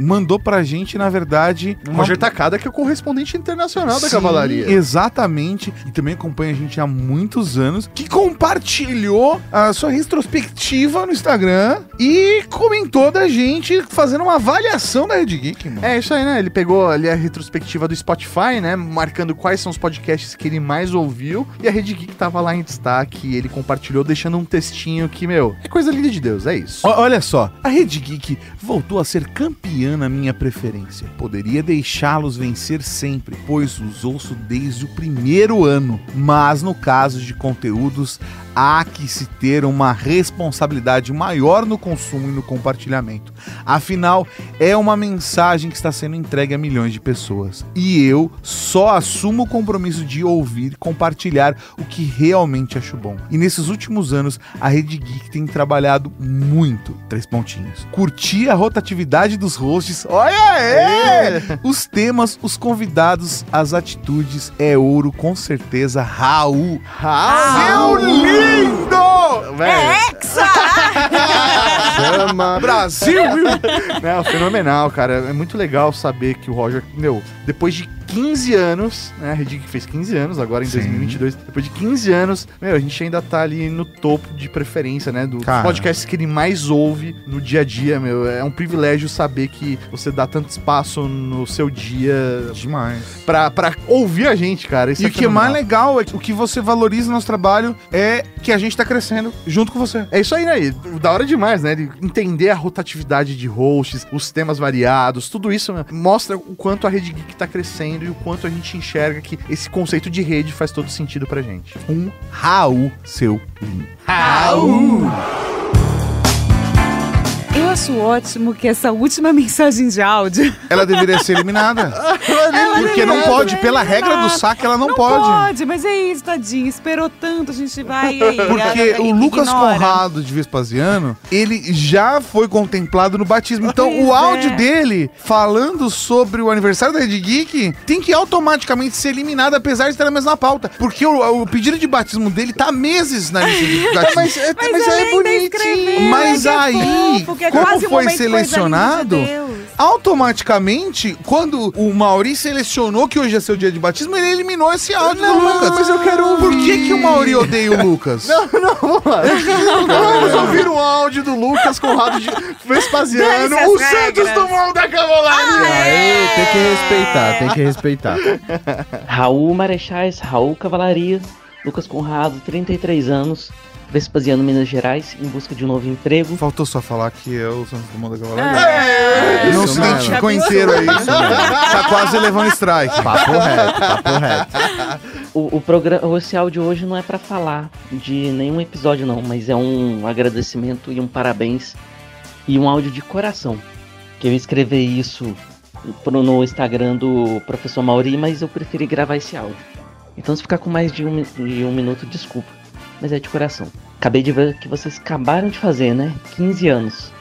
mandou pra gente, na verdade... O Roger Takada, que é o correspondente internacional da Sim, Cavalaria. Exatamente. E também acompanha a gente há muitos anos. Que compartilhou a sua retrospectiva no Instagram e comentou da gente fazendo uma avaliação da Rede Geek, mano. É isso aí, né? Ele pegou ali a retrospectiva do Spotify, né? Marcando quais são os podcasts que ele mais ouviu. E a Rede Geek tava lá em destaque. E ele compartilhou, deixando um textinho que, meu, é coisa linda de Deus, é isso. O- olha só, a Rede Geek voltou a ser campeã na minha preferência. Poderia deixá-los vencer sempre, pois os ouço desde o primeiro ano. Mas no caso de conteúdos, há que se ter uma responsabilidade maior no consumo e no compartilhamento. Afinal, é uma mensagem que está sendo entregue a milhões de pessoas. E eu só assumo o compromisso de ouvir e compartilhar o que realmente acho bom. E nesses últimos anos, a Rede Geek tem trabalhado muito, três pontinhos. Curtir a rotatividade dos hosts, olha aí! Os temas, os convidados, as atitudes, é ouro com certeza. Raul! Raul! Seu lindo! É Hexa! Chama. Brasil! Não, fenomenal, cara. É muito legal saber que o Roger, meu, depois de quinze anos, né? A Rede Geek fez quinze anos agora em Sim. dois mil e vinte e dois. Depois de quinze anos, meu, a gente ainda tá ali no topo de preferência, né? Dos Cara. podcasts que ele mais ouve no dia a dia, meu. É um privilégio saber que você dá tanto espaço no seu dia Demais. pra, pra ouvir a gente, cara. Isso E é o que é fenomenal. mais legal é que o que você valoriza no nosso trabalho é que a gente tá crescendo junto com você. É isso aí, né? E da hora demais, né? De entender a rotatividade de hosts, os temas variados, tudo isso, né, mostra o quanto a Rede Geek tá crescendo e o quanto a gente enxerga que esse conceito de rede faz todo sentido pra gente. Um Raul, seu lindo. Raul! Eu acho ótimo que essa última mensagem de áudio... Ela deveria ser eliminada. Porque não pode, pela regra do saque, ela não, Não pode. pode, mas é isso, tadinho. Esperou tanto, a gente vai e aí. Porque a- o Lucas ignora. Conrado de Vespasiano, ele já foi contemplado no batismo. Então, Pois o áudio é. dele, falando sobre o aniversário da Rede Geek, tem que automaticamente ser eliminado, apesar de estar na mesma pauta. Porque o, o pedido de batismo dele tá há meses na lista de batismo. Mas, é, Mas, mas ela é ainda escreveu, bonitinho. Mas é que é aí, fofo, que é como quase um foi momento coisa selecionado, linda de Deus. automaticamente, quando o Mauri selecionou que hoje é seu dia de batismo, ele eliminou esse áudio Não, do Lucas. mas eu quero Por ouvir. que, que o Mauri odeia o Lucas? Não, não, vamos lá. Vamos ouvir o áudio do Lucas Conrado de Vespasiano, Dane-se o as Santos regras. Dumont da Cavalaria. Aê, tem que respeitar, tem que respeitar. Raul Marechais, Raul Cavalaria, Lucas Conrado, trinta e três anos, Vespasiano, Minas Gerais, em busca de um novo emprego. Faltou só falar que é o Santos Dumont da É. Cavalaria. Não isso se mesmo. identificou inteiro aí. Tá quase levando strike. Papo reto, papo reto. O, o programa, esse áudio hoje não é pra falar de nenhum episódio não, mas é um agradecimento e um parabéns e um áudio de coração. Que eu escrevi isso pro, no Instagram do professor Mauri, mas eu preferi gravar esse áudio. Então se ficar com mais de um, mi- de um minuto, desculpa, mas é de coração. Acabei de ver que vocês acabaram de fazer, né? quinze anos.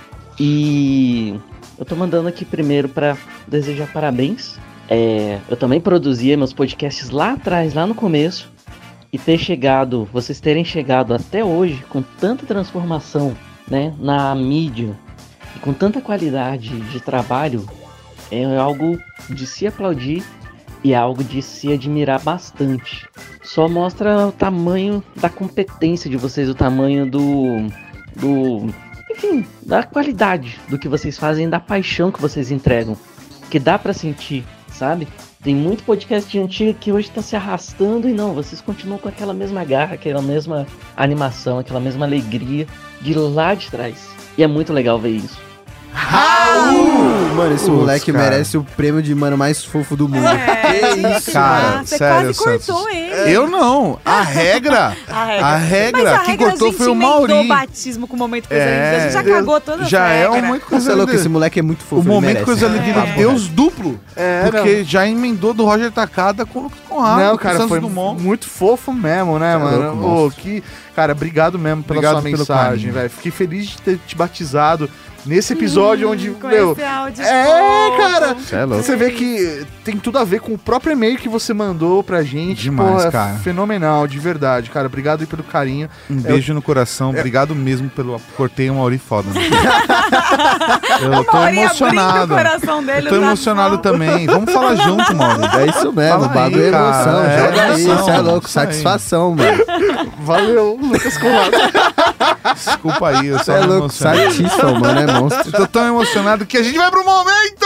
E eu tô mandando aqui primeiro pra desejar parabéns. É, eu também produzia meus podcasts lá atrás, lá no começo. E ter chegado, vocês terem chegado até hoje com tanta transformação, né, na mídia e com tanta qualidade de trabalho, é algo de se aplaudir e é algo de se admirar bastante. Só mostra o tamanho da competência de vocês, o tamanho do, do, enfim, da qualidade do que vocês fazem, da paixão que vocês entregam, que dá pra sentir, sabe? Tem muito podcast antigo que hoje tá se arrastando e não, vocês continuam com aquela mesma garra, aquela mesma animação, aquela mesma alegria de lá de trás. E é muito legal ver isso. Raul! Mano, esse Putz, moleque cara. merece o prêmio de mano mais fofo do mundo. É, Que isso, cara. Ah, você sério, quase cortou Santos. ele. Eu não. A regra. A regra. A regra. Mas a Quem regra cortou a gente foi o emendou Mauri. o batismo com o momento coisa É, linda. A gente já Deus- cagou todas as Já é regras. um muito Você coisa é louco, linda. esse moleque é muito fofo. O ele momento merece. coisa linda É. de Deus duplo. É, Porque já emendou do Roger Takada com o Lucas Conrado. Não, com o cara, Santos foi Dumont. muito fofo mesmo, né, Cê é mano? louco, Pô, monstro. que, cara, obrigado mesmo pela Obrigado sua pelo mensagem, carinho. velho. Fiquei feliz de ter te batizado Nesse episódio Hum, onde, com meu... esse áudio É, fofo. cara. Cê é louco. Você vê que tem tudo a ver com o próprio e-mail que você mandou pra gente. Demais, Pô, é cara. Fenomenal, de verdade, cara. Obrigado aí pelo carinho. Um beijo no coração. Obrigado mesmo pelo... Cortei um Mauri foda. Né? Eu tô Mauri emocionado. abrindo o coração dele, Tô o emocionado coração. também. Vamos falar junto, Mauri. É isso mesmo, Fala o bagulho aí, é cara. emoção. É Joga aí, emoção, você é louco. isso aí. Satisfação, mano. Valeu, Lucas Colado. Desculpa aí, eu Você só é me louco. emocionei. Satisfação, mano, é monstro. Eu tô tão emocionado que a gente vai pro momento!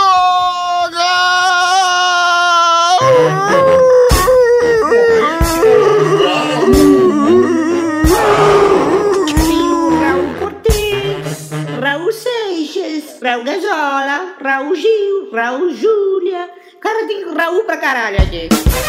Raul Cortez, Raul Seixas, Raul Gazola, Raul Gil, Raul Júlia. Cara, tem Raul pra caralho aqui.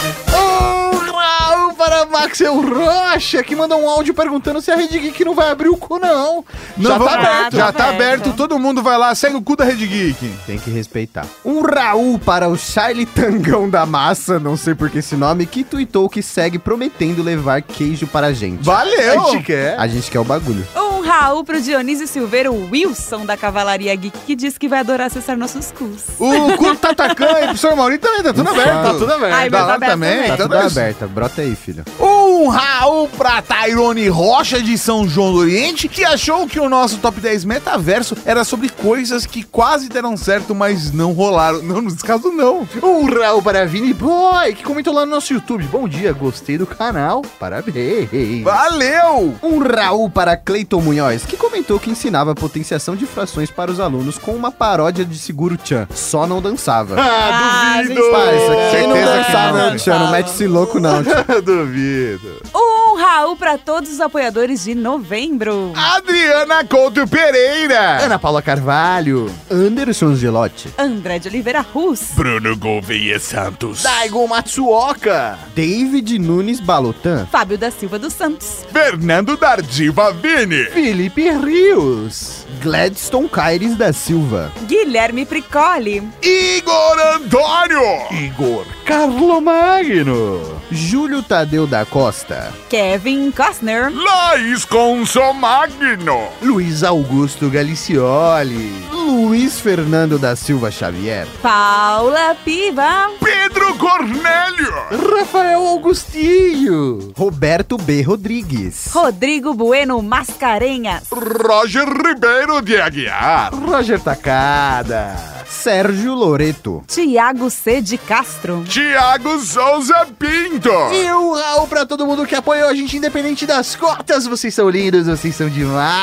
Um Raul para Maxel Rocha, que mandou um áudio perguntando se a Rede Geek não vai abrir o cu, não. Não, Já vamos- tá aberto. Já tá aberto. aberto, todo mundo vai lá, segue o cu da Rede Geek. Tem que respeitar. Um Raul para o Charlie Tangão da Massa, não sei por que esse nome, que tuitou que segue prometendo levar queijo para a gente. Valeu! A gente quer. A gente quer o bagulho. Um Raul pro Dionísio Silveira, o Wilson da Cavalaria Geek, que diz que vai adorar acessar nossos cus. O cu tá atacando e o professor Mauri também, tá tudo Ufa. aberto. Tá tudo aberto. Ai, Da mas hora aberto também, também. Tá então tudo é isso. aberta. Brota aí, filho. Um Raul pra Tairone Rocha de São João do Oriente, que achou que o nosso Top dez Metaverso era sobre coisas que quase deram certo, mas não rolaram. Não, nesse caso não. Um Raul para Vini Boy, que comentou lá no nosso YouTube. Bom dia, gostei do canal. Parabéns. Valeu! Um Raul para Cleiton Munhoz, que comentou que ensinava potenciação de frações para os alunos com uma paródia de Seguro Chan. Só não dançava. Ah, duvido. gente, Parça, quem não Certeza que dançava, não. Tchan? Não mete esse louco, não. Tchan. Duvido. Um Raul pra todos os apoiadores de novembro. Adriana Couto Pereira. Ana Paula Carvalho. Anderson Gelotti. André de Oliveira Rus. Bruno Gouveia Santos. Daigo Matsuoka. David Nunes Balotan. Fábio da Silva dos Santos. Fernando Dardiva Vini. Felipe Rios. Gladstone Caires da Silva. Guilherme Pricoli. Igor Antônio. Igor Carlo Magno. Júlio Tadeu da Costa. Kevin Costner. Laís Consomagno. Luiz Augusto Galicioli. Luiz Fernando da Silva Xavier. Paula Piva. Pedro Cornélio. Rafael Augustinho. Roberto B. Rodrigues. Rodrigo Bueno Mascarenhas. Roger Ribeiro de Aguiar. Roger Takada. Sérgio Loreto. Tiago C. de Castro. Tiago Souza Pinto. E um Raul pra todo mundo que apoiou a gente, independente das cotas. Vocês são lindos, vocês são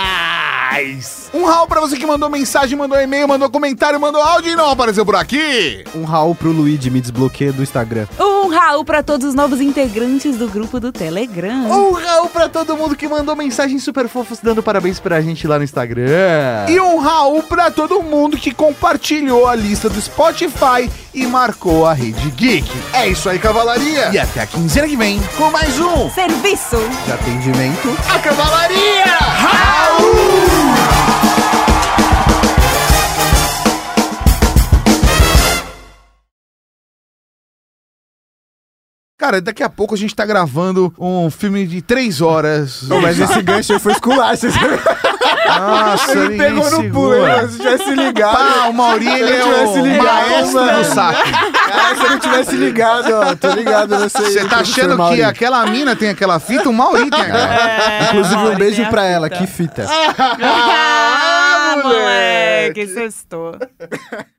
demais. Um Raul pra você que mandou mensagem, mandou e-mail, mandou comentário, mandou áudio e não apareceu por aqui. Um Raul pro Luigi, me desbloqueia do Instagram. Um Raul pra todos os novos integrantes do grupo do Telegram. Um Raul pra todo mundo que mandou mensagens super fofas dando parabéns pra gente lá no Instagram. E um Raul pra todo mundo que compartilhou a lista do Spotify e marcou a Rede Geek. É isso aí, cavalaria. E até a quinzena que vem com mais um Serviço De atendimento. A cavalaria. Cara, daqui a pouco a gente tá gravando um filme de três horas. Não, mas esse gancho aí foi esculacho. Nossa, Ele ninguém pegou no pulo, segura. hein? Se tivesse ligado. Ah, o Mauri, ele é Se eu tivesse o ligado, maestro mano. do saque. Cara, se eu não tivesse ligado, ó. Tô ligado nessa aí. Você tá professor achando Mauri. que aquela mina tem aquela fita? O Mauri tem aquela. É, Inclusive, um Mauri beijo tem a pra fita. ela. Que fita. Ah, moleque, sextou.